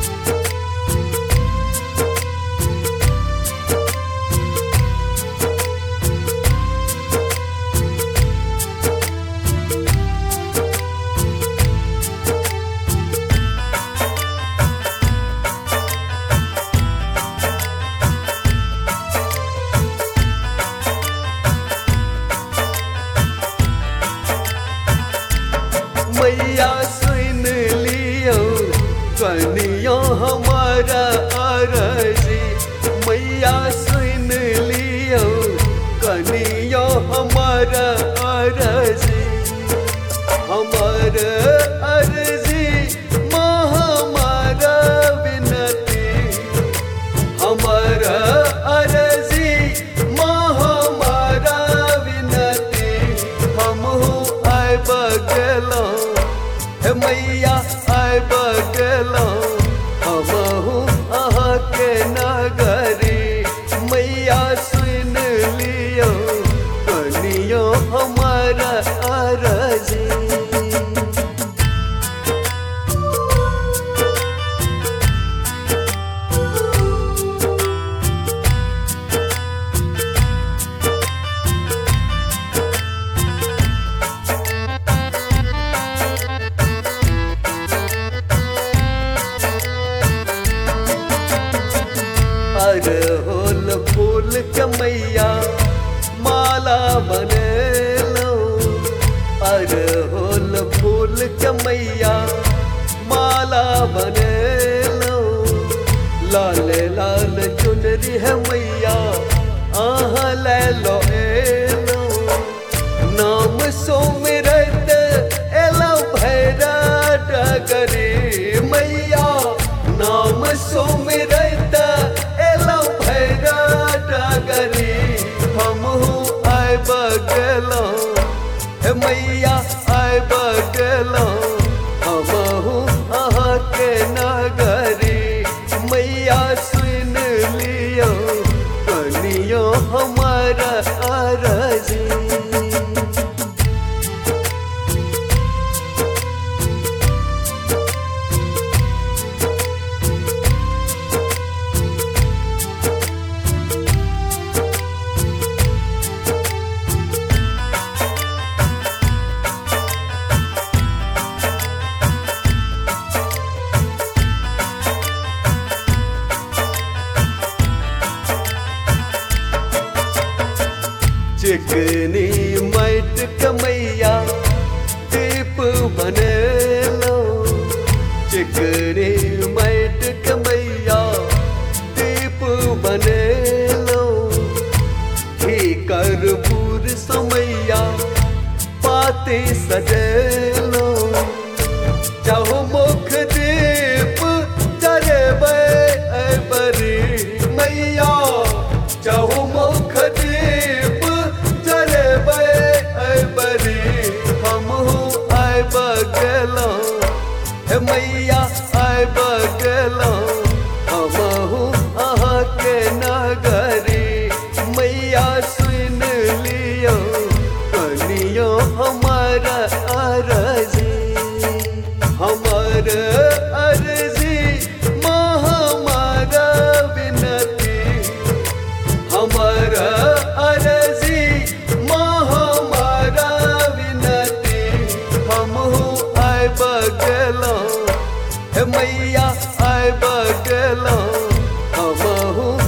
मैया सुन लियो कनिया हमारा अरजी, मैया सुन लियो कनिया हमारा अरजी, हमार अर्जी माँ हमारा विनती, हमार अर्जी माँ हमारा विनती, हम आए बगलो मैया आए बगलो हमहू अहाँ के नगरी, मैया सुन लियो कनियो हमारा अरजी। अरहुल फूल के मैया माला बने लो, अरहुल फूल के मैया माला बने लो, लाल लाल चुनरी है मैया आह ले लो एलो, नाम सुमिरत एलो भैरा डगरी मैया, नाम सुमिरत आए बगलो मैया आए बगलो हमहू अहाँ के नगरी, मैया सुन लियो कनियो हमारा अरजी। चिकनी मैट के मैया दीप बने लो, चिकनी मैट के मैया दीप बने लो, घी कर्पूर समैया पाती सजे लो, चाहो मुख दीप जरे बरी मैया, चाहो मुख दीप बगलो मैया आए बगलो हमहू अहाँ के नगरी, मैया सुन लियो कनियो हमारा अरजी, हमार अर्जी माँ हमारा विनती, हमार अर्जी माँ हमारा विनती, हमहू आए बगलो मैया आए बगलो हमहू